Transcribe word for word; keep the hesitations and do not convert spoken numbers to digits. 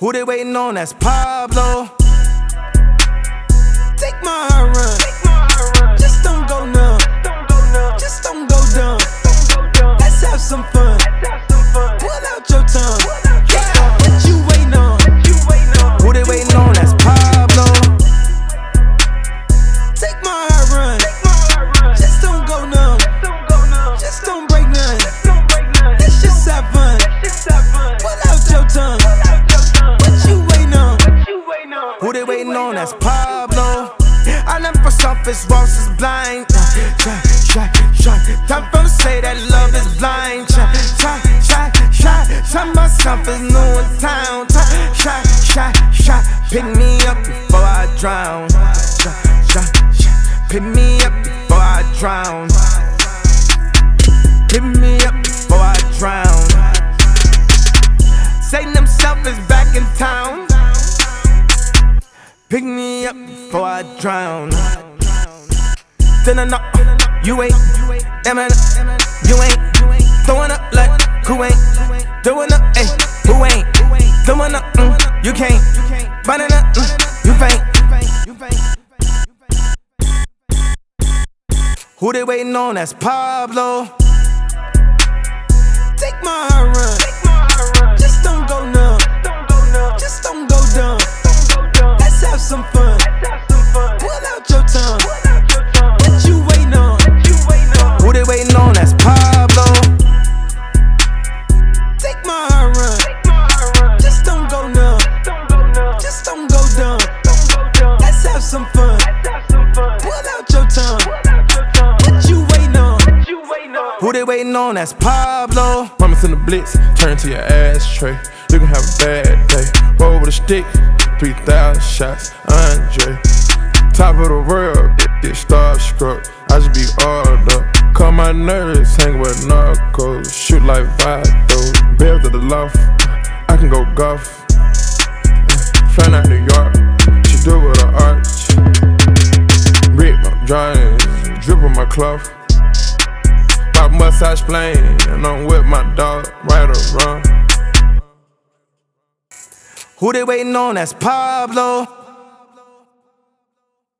Who they waiting on? That's Pablo. Take my heart run. Just don't go numb. Just don't go dumb. Let's have some fun. Pull out your tongue. Yeah, what you waiting on? Who they waiting on? That's Pablo. Take my heart run. Just don't go numb. Just don't break none. Let's just have fun. Pull out your tongue. What you waiting on? Who they waiting on? That's Pablo. I never saw his walls is blind. Try, try, try. Time for to say that love is blind. Try, try, try, try. Tell myself is new in town. Try, try, try. Pick me up before I drown. Try, try, try. Pick me up before I drown. Pick me up before I drown. Satan himself is back in town. Pick me up before I drown. Then I know you ain't, damn it, you ain't throwing up like who ain't doing up, ayy, who ain't doing up, mm, you can't, burning up, mm, you faint. Who they waiting on? That's Pablo. Take my heart run. Just don't go numb. Just don't go dumb. Let's have some fun. Pull out your tongue. What you waiting on? Who they waiting on? That's Pablo. Take my heart run. Just don't go numb. Just don't go dumb. Let's have some fun. Pull out your tongue. What you waiting on? Who they waiting on? That's Pablo. Promise in the blitz, turn to your ashtray. You can have a bad day. Roll with a stick, three thousand shots, Andre. Top of the world, get starstruck. I just be all up. Call my nerves, hang with narcos. Shoot like Vado. Bear to the loft, I can go golf. Flying out New York, she do it with an arch. Rick, my drawings, drip on my cloth. Pop massage plane, and I'm with my dog, right or wrong. Who they waiting on? That's Pablo.